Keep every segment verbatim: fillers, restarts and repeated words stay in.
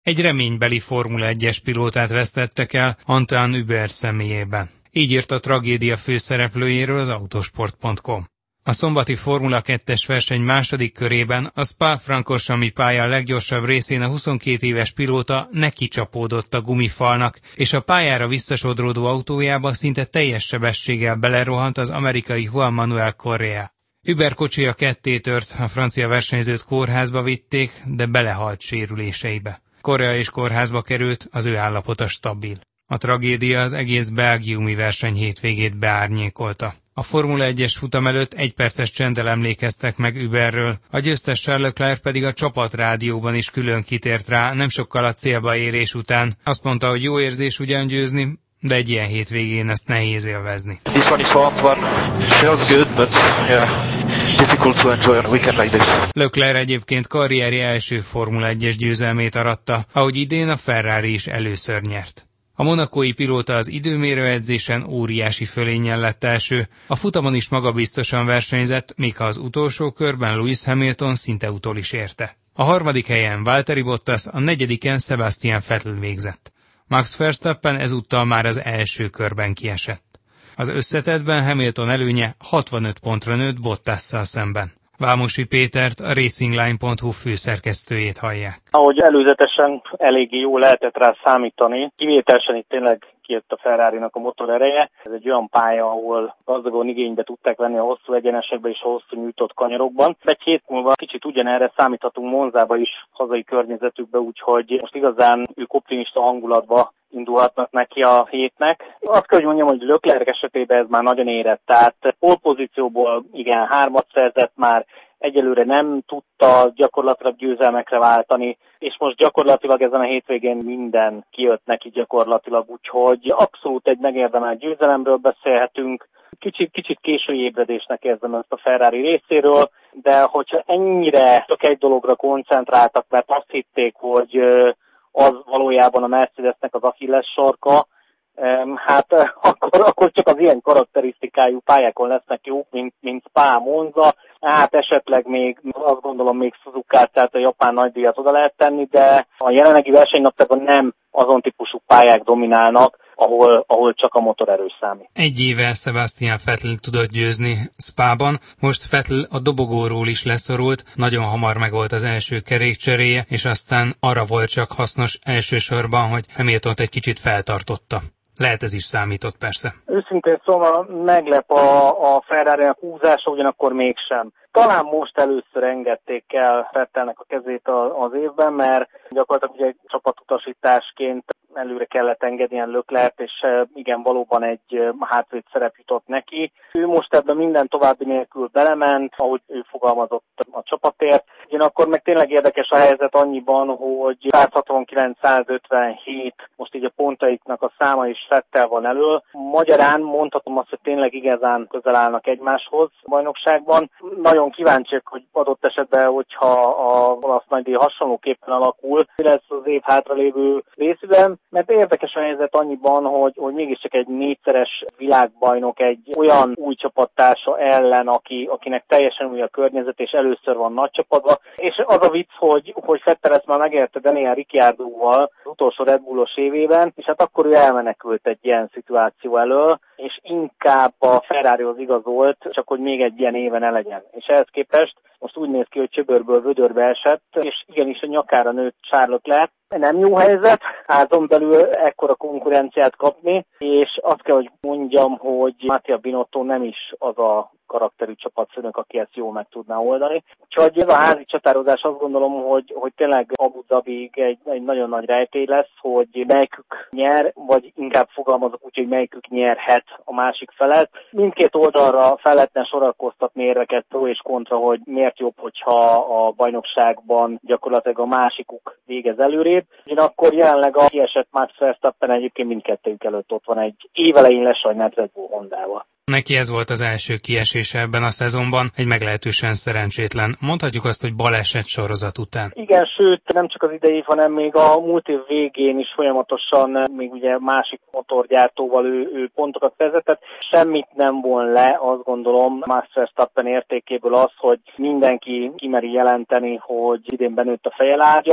Egy reménybeli Formula egyes pilótát vesztettek el Antoine Hubert személyében. Így írt a tragédia főszereplőjéről az autosport pont com. A szombati Formula kettes verseny második körében a Spa-Francorchamps pálya leggyorsabb részén a huszonkét éves pilóta nekicsapódott a gumifalnak, és a pályára visszasodródó autójába szinte teljes sebességgel belerohant az amerikai Juan Manuel Correa. Hubert kocsija ketté tört, a francia versenyzőt kórházba vitték, de belehalt sérüléseibe. Correa is kórházba került, az ő állapota stabil. A tragédia az egész belgiumi verseny hétvégét beárnyékolta. A Formula egyes futam előtt egy perces csenddel emlékeztek meg Hubertről, a győztes Charles Leclerc pedig a csapatrádióban is külön kitért rá nem sokkal a célba érés után. Azt mondta, hogy jó érzés ugyan győzni, de egy ilyen hétvégén ezt nehéz élvezni. This one is fun one. Feels good, but yeah, difficult to enjoy on a weekend like this. Leclerc egyébként karrierje első Formula egyes győzelmét aratta, ahogy idén a Ferrari is először nyert. A monakói pilóta az időmérőedzésen óriási fölénnyel lett első, a futamon is magabiztosan versenyzett, míg ha az utolsó körben Lewis Hamilton szinte utol is érte. A harmadik helyen Valtteri Bottas, a negyediken Sebastian Vettel végzett. Max Verstappen ezúttal már az első körben kiesett. Az összetettben Hamilton előnye hatvanöt pontra nőtt Bottasszal szemben. Vámosi Pétert, a racingline pont hu főszerkesztőjét hallják. Ahogy előzetesen eléggé jól lehetett rá számítani, kivételesen itt tényleg kijött a Ferrarinak a motor ereje. Ez egy olyan pálya, ahol gazdagon igénybe tudták venni a hosszú egyenesekbe és a hosszú nyújtott kanyarokban. Egy hét múlva kicsit ugyanerre számíthatunk Monzába is, hazai környezetükbe, úgyhogy most igazán ők optimista hangulatba indulhatnak neki a hétnek. Azt kell, hogy mondjam, hogy Leclerc esetében ez már nagyon érett, tehát pole pozícióból igen, hármat szerzett már, egyelőre nem tudta gyakorlatilag győzelmekre váltani, és most gyakorlatilag ezen a hétvégén minden kijött neki gyakorlatilag, úgyhogy abszolút egy megérdemelt győzelemről beszélhetünk. Kicsit, kicsit késői ébredésnek érzem ezt a Ferrari részéről, de hogyha ennyire csak egy dologra koncentráltak, mert azt hitték, hogy az valójában a Mercedesnek az Achilles sarka, hát akkor, akkor csak az ilyen karakterisztikájú pályákon lesznek jók, mint, mint Spa, Monza, hát esetleg még, azt gondolom még Suzukát, tehát a japán nagydíjat oda lehet tenni, de a jelenlegi versenynaptárban nem azon típusú pályák dominálnak, ahol, ahol csak a motorerő számít. Egy éve Sebastian Vettel tudott győzni Spában, most Vettel a dobogóról is leszorult, nagyon hamar megvolt az első kerékcseréje, és aztán arra volt csak hasznos elsősorban, hogy Hamiltont egy kicsit feltartotta. Lehet ez is számított persze. Őszintén szóval meglep a, a Ferrari-nak húzása, ugyanakkor mégsem. Talán most először engedték el Vettelnek a kezét az évben, mert gyakorlatilag ugye csapatutasításként előre kellett engedni Leclerc, és igen, valóban egy hátvéd szerep jutott neki. Ő most ebben minden további nélkül belement, ahogy ő fogalmazott a csapatért. Ugyanakkor meg tényleg érdekes a helyzet annyiban, hogy száz hatvankilenc száz ötvenhét most így a pontaiknak a száma is Vettel van elől. Magyarán mondhatom azt, hogy tényleg igazán közel állnak egymáshoz a bajnokságban. Nagyon kíváncsiak, hogy adott esetben, hogyha a olasz nagydíj hasonlóképpen alakul, mi lesz az év hátralévő részében, mert érdekes a helyzet annyiban, hogy, hogy mégiscsak egy négyszeres világbajnok egy olyan új csapattársa ellen, aki, akinek teljesen új a környezet, és először van nagy csapatban. És az a vicc, hogy, hogy Vettel ezt már megérte Daniel Ricciardoval az utolsó Red Bullos évében, és hát akkor ő elmenekült egy ilyen szituáció elől, és inkább a Ferrarihoz igazolt, csak hogy még egy ilyen éve ne legyen. És ehhez képest most úgy néz ki, hogy csöbörből vödörbe esett, és igenis a nyakára nőtt Charles Leclerc. Nem jó helyzet, házon belül ekkora konkurenciát kapni, és azt kell, hogy mondjam, hogy Mattia Binotto nem is az a karakterű csapatfőnök, aki ezt jól meg tudná oldani. Úgyhogy ez a házi csatározás, azt gondolom, hogy, hogy tényleg Abu Dhabig egy, egy nagyon nagy rejtély lesz, hogy melyikük nyer, vagy inkább fogalmazok úgy, hogy melyikük nyerhet a másik felet. Mindkét oldalra fel lehetne sorakoztatni érveket pro és kontra, hogy miért jobb, hogyha a bajnokságban gyakorlatilag a másikuk végez előrébb. Ugyanakkor jelenleg a kiesett Max Verstappen egyébként mindkettőjük előtt ott van egy évelején lesajnált Red Bull Hondával. Neki ez volt az első kiesése ebben a szezonban, egy meglehetősen szerencsétlen. Mondhatjuk azt, hogy baleset sorozat után. Igen, sőt, nem csak az idei, hanem még a múlt év végén is folyamatosan, még ugye másik motorgyártóval ő, ő pontokat vezetett. Semmit nem von le, azt gondolom, Max Verstappen értékéből az, hogy mindenki kimeri jelenteni, hogy idén benőtt a fejelágya.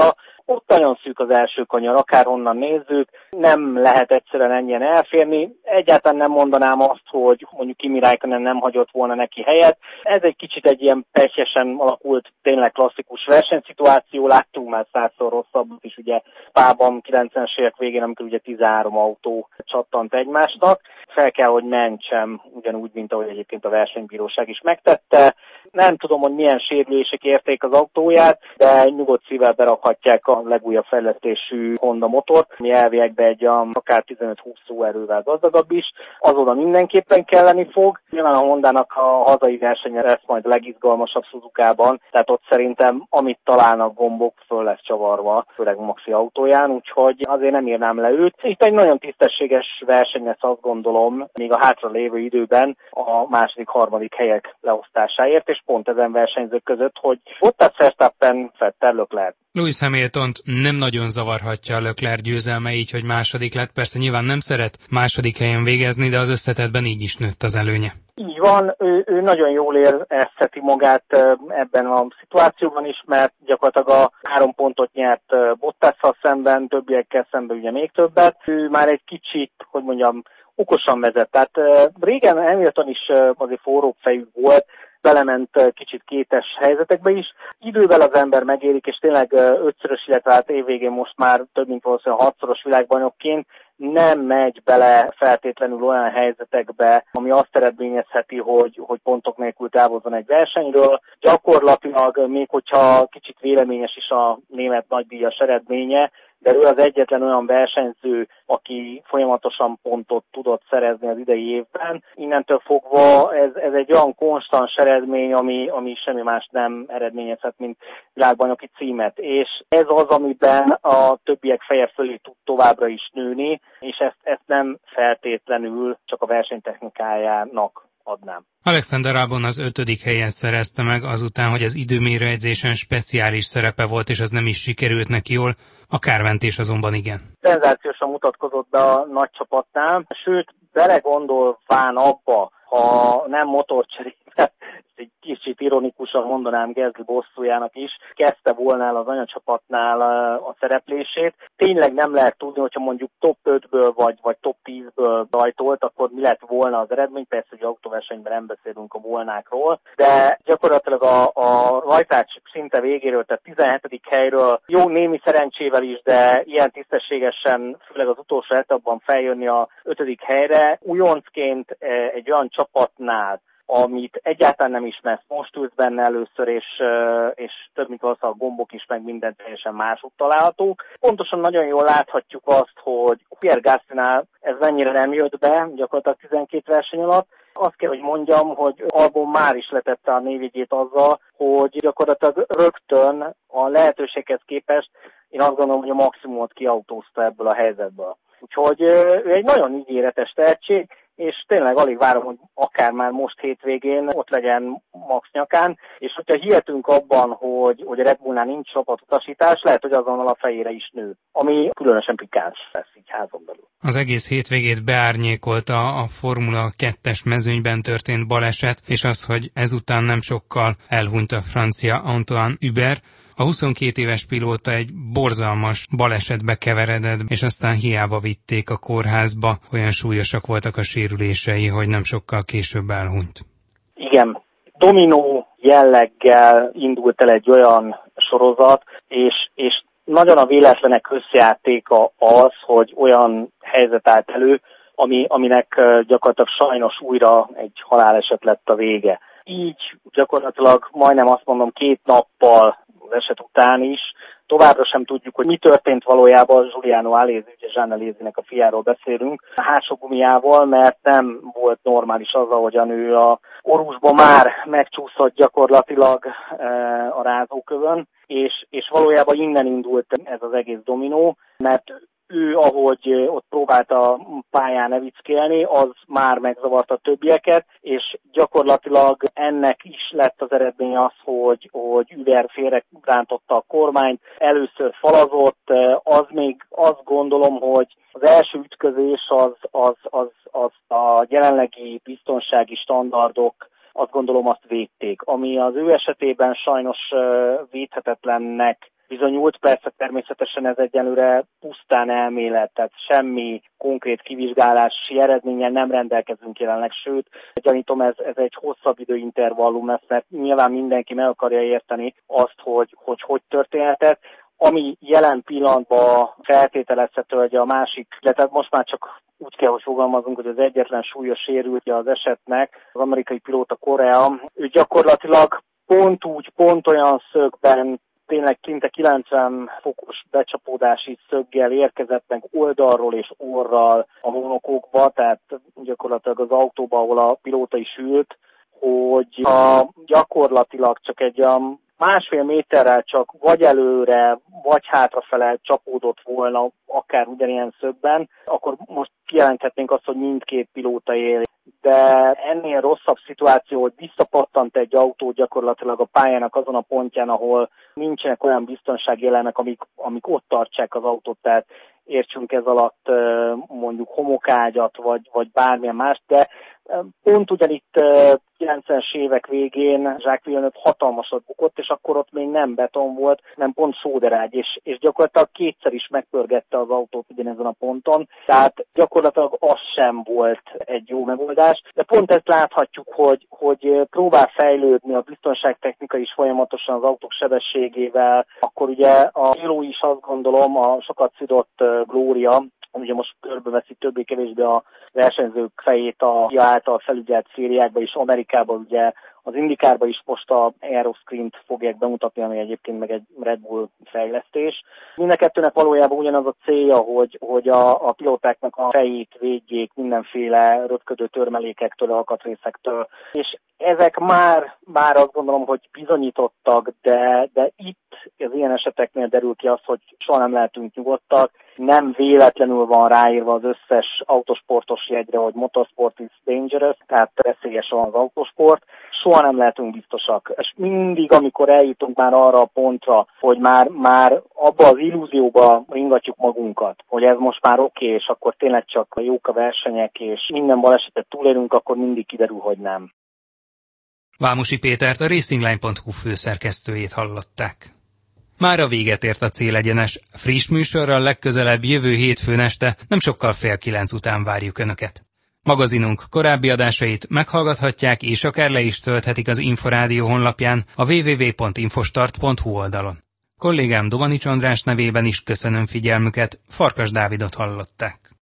Ott nagyon szűk az első kanyar, akárhonnan nézzük, nem lehet egyszerűen ennyien elférni. Egyáltalán nem mondanám azt, hogy mondjuk Kimi Räikkönen nem hagyott volna neki helyet. Ez egy kicsit egy ilyen pehjesen alakult, tényleg klasszikus versenyszituáció. Láttunk már százszor rosszabbot is, ugye Spában kilencvenes évek végén, amikor ugye tizenhárom autó csattant egymásnak. Fel kell, hogy mentsem, ugyanúgy, mint ahogy egyébként a versenybíróság is megtette. Nem tudom, hogy milyen sérülések érték az autóját, de nyugodt szívvel berakhatják a legújabb fejlesztésű Honda motort, ami elviekben egy akár tizenöt-húsz szóerővel gazdagabb is. Azóta mindenképpen kelleni fog. Nyilván a Hondának a hazai versenye lesz majd a legizgalmasabb Suzukában, tehát ott szerintem amit találnak gombok, föl lesz csavarva, főleg Maxi autóján, úgyhogy azért nem írnám le őt. Itt egy nagyon tisztességes verseny lesz, azt gondolom, még a hátra lévő időben a második, harmadik helyek leosztásáért, és pont ezen versenyzők között, hogy Bottas, Verstappen, Vettel, Leclerc. Lewis Hamiltont nem nagyon zavarhatja a Leclerc győzelme, így, hogy második lett. Persze nyilván nem szeret második helyen végezni, de az összetettben így is nőtt az előnye. Így van, ő, ő nagyon jól érezheti magát ebben a szituációban is, mert gyakorlatilag a három pontot nyert Bottasszal szemben, többiekkel szemben ugye még többet. Ő már egy kicsit, hogy mondjam, okosan vezet. Tehát régen Hamilton is azért forróbb fejű volt, belement kicsit kétes helyzetekbe is. Idővel az ember megérik, és tényleg ötszörös, illetve hát évvégén most már több mint valószínűleg hatszoros világbajnokként nem megy bele feltétlenül olyan helyzetekbe, ami azt eredményezheti, hogy, hogy pontok nélkül távozzon egy versenyről. Gyakorlatilag, még hogyha kicsit véleményes is a német nagydíjas eredménye, de ő az egyetlen olyan versenyző, aki folyamatosan pontot tudott szerezni az idei évben. Innentől fogva ez, ez egy olyan konstans eredmény, ami, ami semmi más nem eredményezhet, mint világbajnoki címet. És ez az, amiben a többiek feje fölé tud továbbra is nőni, és ezt, ezt nem feltétlenül csak a versenytechnikájának adnám. Alexander Albon az ötödik helyen szerezte meg, azután, hogy az időmérőedzésen speciális szerepe volt, és az nem is sikerült neki jól, a kármentés azonban igen. Szenzációsan mutatkozott be a nagy csapatnál, sőt, belegondolván abba, ha nem motorcserébe, egy kicsit ironikusan mondanám Gasly bosszújának is, kezdte volna el az anyacsapatnál a szereplését. Tényleg nem lehet tudni, hogyha mondjuk top ötből vagy, vagy top tízből rajtolt, akkor mi lett volna az eredmény. Persze, hogy autóversenyben nem beszélünk a volnákról, de gyakorlatilag a, a rajtács szinte végéről, tehát tizenhetedik helyről jó némi szerencsével is, de ilyen tisztességesen, főleg az utolsó etapban feljönni a ötödik helyre. Újoncként egy olyan csapatnál, amit egyáltalán nem ismersz, most ülsz benne először, és, és több mint az a gombok is, meg minden teljesen máshogy található. Pontosan nagyon jól láthatjuk azt, hogy Pierre Gasly-nál ez mennyire nem jött be, gyakorlatilag tizenkét verseny alatt. Azt kell, hogy mondjam, hogy Albon már is letette a névjegyét azzal, hogy gyakorlatilag rögtön a lehetőséghez képest én azt gondolom, hogy a maximumot kiautózta ebből a helyzetből. Úgyhogy ő egy nagyon ígéretes tehetség, és tényleg alig várom, hogy akár már most hétvégén ott legyen Max nyakán, és hogyha hihetünk abban, hogy, hogy a Red Bullnál nincs csapatutasítás, lehet, hogy azonnal a fejére is nő, ami különösen pikáns lesz így házon belül. Az egész hétvégét beárnyékolta a Formula kettes mezőnyben történt baleset, és az, hogy ezután nem sokkal elhunyt a francia Antoine Hubert. A huszonkét éves pilóta egy borzalmas balesetbe keveredett, és aztán hiába vitték a kórházba, olyan súlyosak voltak a sérülései, hogy nem sokkal később elhunyt. Igen, dominó jelleggel indult el egy olyan sorozat, és, és nagyon a véletlenek összejátéka az, hogy olyan helyzet állt elő, ami, aminek gyakorlatilag sajnos újra egy haláleset lett a vége. Így gyakorlatilag majdnem azt mondom két nappal az eset után is. Továbbra sem tudjuk, hogy mi történt valójában Giuliano Alesi, ugye Jean Alesinek a fiáról beszélünk, a hátsó gumiával, mert nem volt normális az, ahogyan ő a orvusban már megcsúszott gyakorlatilag a rázókövön, és, és valójában innen indult ez az egész dominó, mert ő, ahogy ott próbálta pályán evickélni, az már megzavarta a többieket, és gyakorlatilag ennek is lett az eredmény az, hogy, hogy Hubert félrerántotta a kormányt, először falazott, az még azt gondolom, hogy az első ütközés az, az, az, az a jelenlegi biztonsági standardok, azt gondolom azt védték, ami az ő esetében sajnos védhetetlennek bizonyult. Persze természetesen ez egyelőre pusztán elmélet, tehát semmi konkrét kivizsgálási eredménnyel nem rendelkezünk jelenleg, sőt, gyanítom ez, ez egy hosszabb időintervallum lesz, mert nyilván mindenki meg akarja érteni azt, hogy hogy, hogy történhetett. Ami jelen pillanatban feltételezhető, hogy a másik, tehát most már csak úgy kell, hogy fogalmazunk, hogy az egyetlen súlyos sérültje az esetnek, az amerikai pilóta Correa, ő gyakorlatilag pont úgy, pont olyan szögben, tényleg szinte kilencven fokos becsapódási szöggel érkezett meg oldalról és orral a monokokba, tehát gyakorlatilag az autóba, ahol a pilóta is ült, hogy a gyakorlatilag csak egy a másfél méterrel csak vagy előre, vagy hátrafele csapódott volna, akár ugyanilyen szögben, akkor most kijelenthetnénk azt, hogy mindkét pilóta él. De ennél rosszabb szituáció, hogy visszapattant egy autó gyakorlatilag a pályának azon a pontján, ahol nincsenek olyan biztonsági elemek, amik, amik ott tartsák az autót, tehát értsünk ez alatt mondjuk homokágyat, vagy, vagy bármilyen más, de pont ugyanitt kilencvenes évek végén Jacques Villeneuve hatalmasat bukott, és akkor ott még nem beton volt, nem pont sóderágy, és, és gyakorlatilag kétszer is megpörgette az autót ugyanezen a ponton, tehát gyakorlatilag az sem volt egy jó megoldás, de pont ezt láthatjuk, hogy, hogy próbál fejlődni a biztonságtechnika is folyamatosan az autók sebességével, akkor ugye a Halo is azt gondolom, a sokat szidott Gloria, ugye most körbeveszi többé-kevésbé a versenyzők fejét a FIA által felügyelt szériákba, és Amerikában ugye az IndyCarban is most a Aeroscreen-t fogják bemutatni, ami egyébként meg egy Red Bull fejlesztés. Mindenkettőnek valójában ugyanaz a célja, hogy, hogy a, a pilótáknak a fejét védjék mindenféle röpködő törmelékektől, alkatrészektől, és ezek már, már azt gondolom, hogy bizonyítottak, de, de itt az ilyen eseteknél derül ki az, hogy soha nem lehetünk nyugodtak. Nem véletlenül van ráírva az összes autosportos jegyre, hogy motorsport is dangerous, tehát veszélyes van az autosport. Soha nem lehetünk biztosak. És mindig, amikor eljutunk már arra a pontra, hogy már, már abba az illúzióba ringatjuk magunkat, hogy ez most már oké, és akkor tényleg csak jók a versenyek, és minden balesetet túlélünk, akkor mindig kiderül, hogy nem. Vámosi Pétert, a racingline pont hu főszerkesztőjét hallották. Mára véget ért a Célegyenes. Friss műsorral legközelebb jövő hétfőn este, nem sokkal fél kilenc után várjuk Önöket. Magazinunk korábbi adásait meghallgathatják, és akár le is tölthetik az Inforádió honlapján, a double-u double-u double-u pont infostart pont hu oldalon. Kollégám Domanics András nevében is köszönöm figyelmüket, Farkas Dávidot hallották.